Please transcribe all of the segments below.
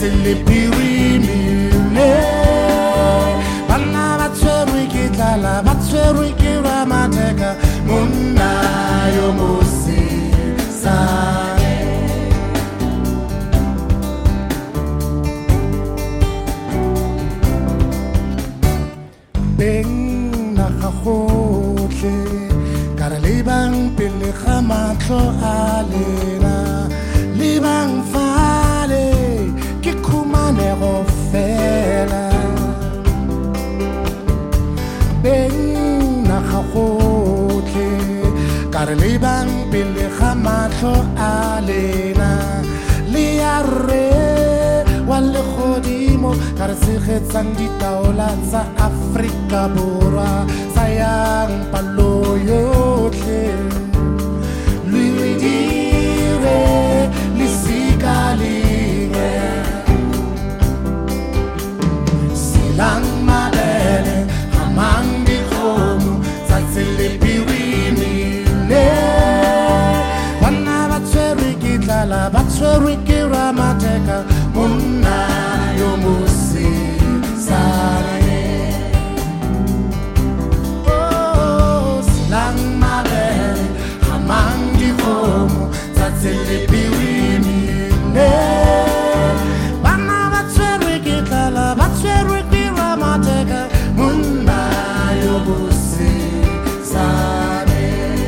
Selepirimile Bana batshwerwe ke tlala batshwerwe ke ramateka monna yo mosesane Beng na gagotle kare le bang pele ga matlho a lena le bang fale ke khumanego fela Beng na gagotle kare le bang pele ga matlho a lena le ya re wa le godimo kare segetsang ditaola tsa Afrika Borwa sa yang palo yotlhe lui dire lisikalinge silang malele hamang dikgomo tsa Selepirimile bana batshwerwe ke tlala batshwerwe ke ramateka monna yo mosesane silang malele hamang dikgomo tsa Selepirimile bana batshwerwe ke tlala batshwerwe ke ramateka monna yo mosesane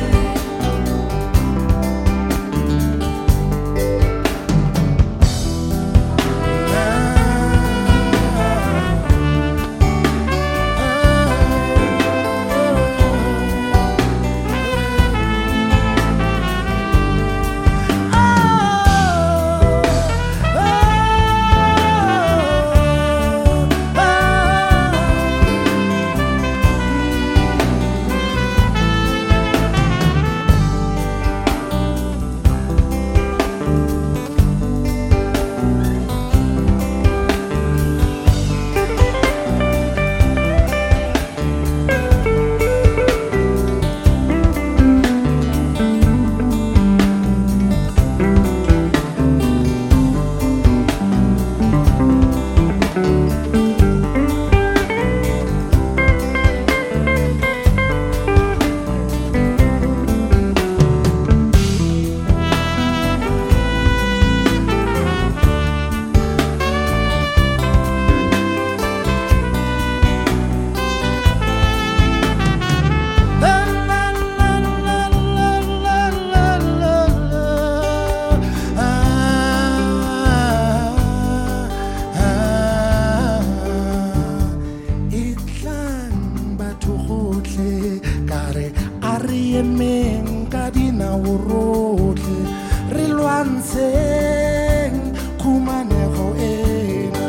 Re lwantsheng khumanego ena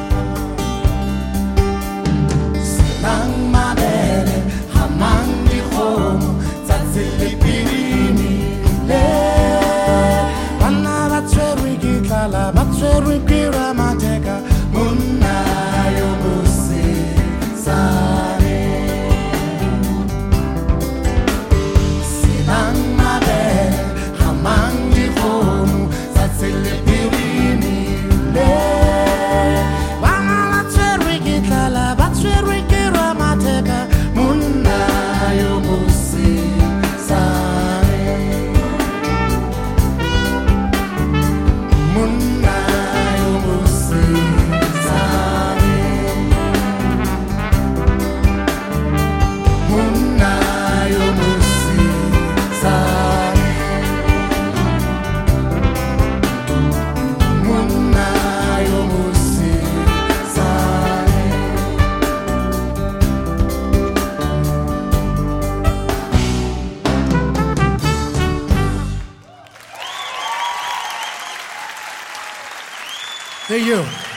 silang mabele hamang dikgomo tsa Selepirimile bana batshwerwe ke tlala batshwerwe ke ramateka monna yo mosesane silang mabele hamang dikgomo tsa Selepirimile bana batshwerwe ke tlala batshwerwe ke ramateka monna yo mosesane monna yo mosesane monna yo mosesane monna yo mosesane Thank you.